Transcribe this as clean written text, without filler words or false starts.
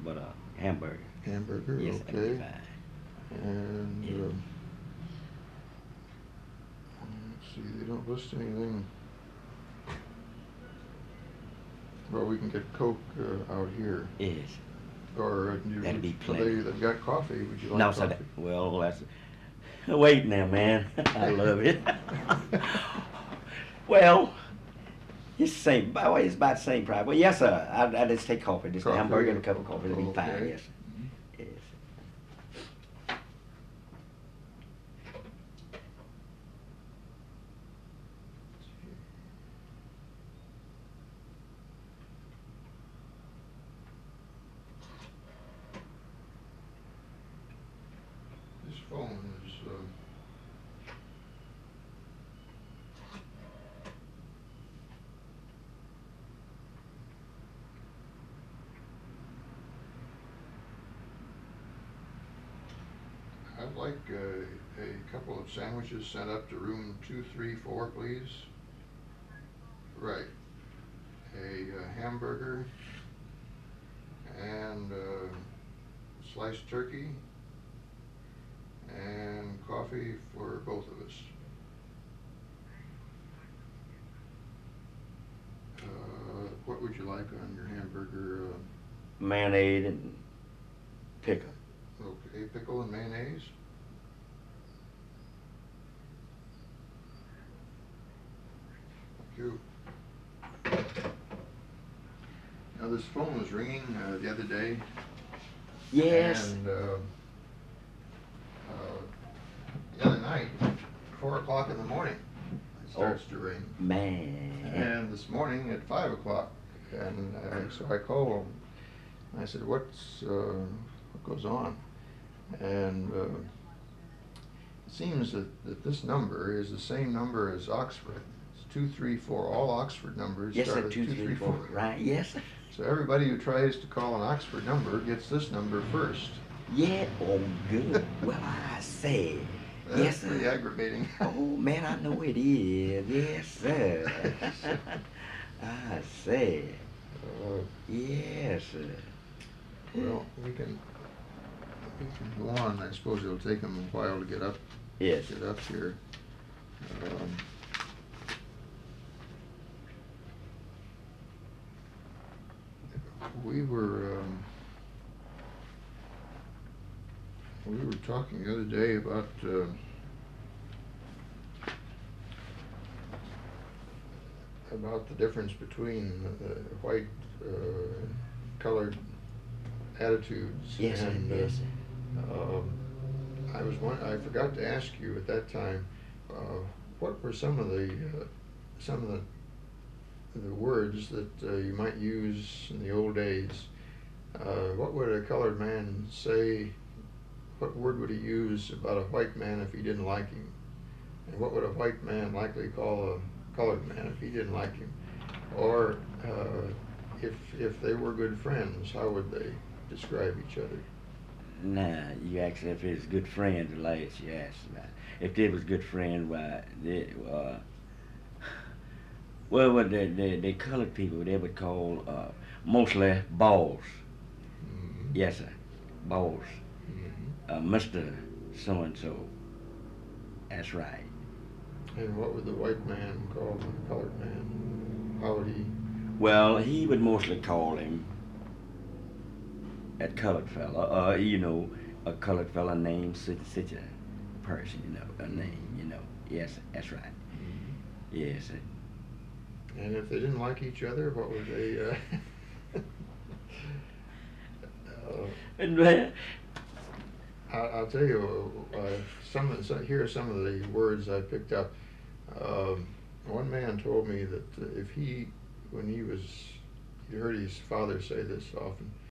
but hamburger. Hamburger, Yes, that'd be okay. fine. And Yeah. let's see, they don't list anything. Well, we can get Coke out here. Yes. Or That'd be plenty. they've got coffee. Would you like No, coffee? so that, well, that's wait now, man. I love it. Well, it's the same. By the way, it's about the same price. Well, yes, sir. I just take coffee, just a Coffee, hamburger and a cup of coffee. That'd be fine. okay. Yes. Yes. This phone is. I'd like a couple of sandwiches sent up to room 234, please. Right. A hamburger and sliced turkey and coffee for both of us. What would you like on your hamburger? Mayonnaise and pickle. Okay, pickle and mayonnaise. Thank you. Now this phone was ringing the other day. Yes. And the other night, 4 o'clock in the morning, it starts to ring. Man. And this morning at 5 o'clock, and so I called him. I said, what goes on? And it seems that this number is the same number as Oxford. It's 234. All Oxford numbers Yes, start sir. with 234. Right. Yes. So everybody who tries to call an Oxford number gets this number first. Yeah. Oh, good. Well, I say. That's Yes, sir. pretty aggravating. Oh man, I know it is. Yes, sir. I say. Yes, sir. Well, we can go on. I suppose it'll take them a while to get up. Yes. Get up here. We were talking the other day about the difference between white colored attitudes. Yes, sir. And Yes, sir. I forgot to ask you at that time, what were some of the words that you might use in the old days? What would a colored man say? What word would he use about a white man if he didn't like him? And what would a white man likely call a colored man if he didn't like him? Or if they were good friends, how would they describe each other? Nah, you asked if it's good friend. The last you asked about. If they was good friend, why they well, what the colored people they would call mostly balls. Mm-hmm. Yes, sir. Balls. Mm-hmm. Mr. So and so. That's right. And what would the white man call the colored man? How would he? Well, he would mostly call him that colored fella. A colored fella named such a person. A name. Yes, that's right. Mm-hmm. Yes, sir. And if they didn't like each other, what would they? And I'll tell you. Here are some of the words I picked up. One man told me that when he heard his father say this often,